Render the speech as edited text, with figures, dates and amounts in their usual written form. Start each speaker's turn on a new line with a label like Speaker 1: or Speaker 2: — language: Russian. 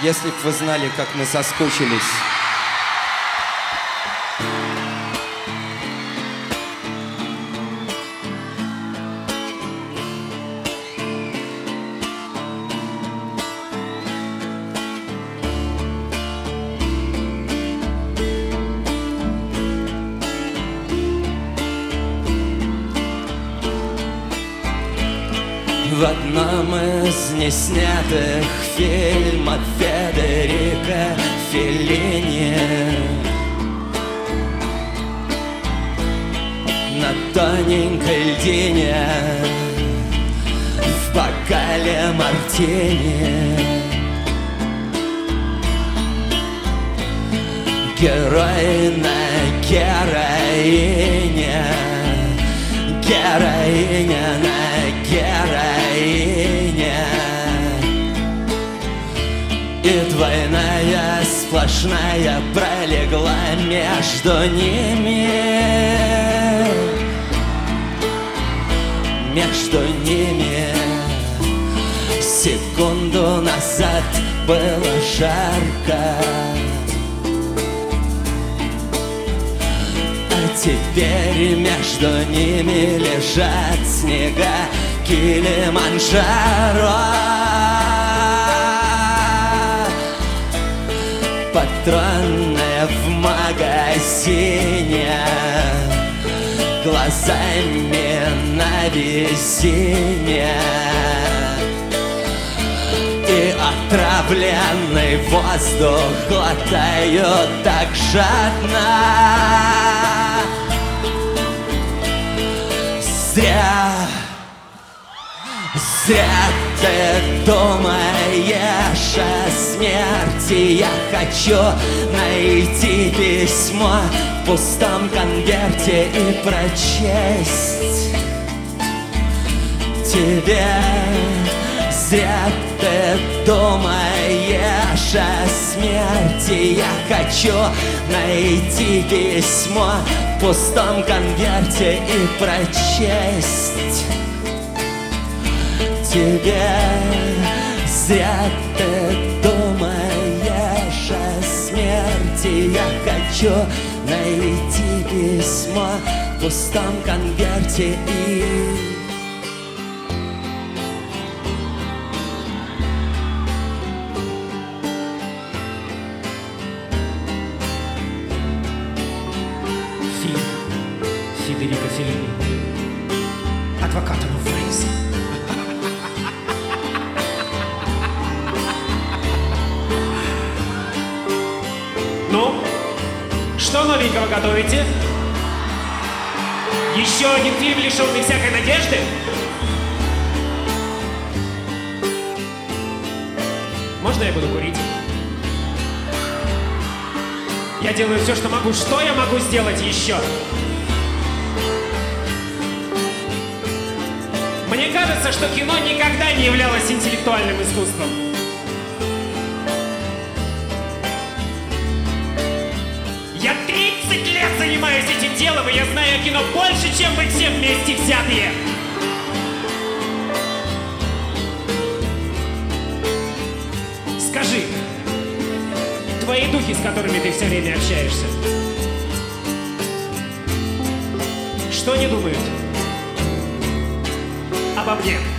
Speaker 1: Если б вы знали, как мы соскучились. В одном из неснятых фильмов Федерико Феллини на тоненькой льдине в бокале мартини герой на героине, героиня на героине, и двойная сплошная пролегла между ними, между ними. Секунду назад было жарко, теперь между ними лежат снега Килиманджаро. Патронная в магазине, глазами на весине, и отравленный воздух глотают так жадно. Зря, зря ты думаешь о смерти. Я хочу найти письмо в пустом конверте и прочесть тебе. Зря ты думаешь о смерти. Я хочу найти письмо в пустом конверте и прочесть тебе. Зря ты думаешь о смерти. Я хочу найти письмо в пустом конверте и...
Speaker 2: Федерико Феллини. Адвокато no face. Ну, что новенького готовите? Еще один фильм, лишенный всякой надежды? Можно я буду курить? Я делаю все, что могу. Что я могу сделать еще? Мне кажется, что кино никогда не являлось интеллектуальным искусством. Я 30 лет занимаюсь этим делом, и я знаю о кино больше, чем вы все вместе взятые. Скажи, твои духи, с которыми ты все время общаешься, что они думают обо мне?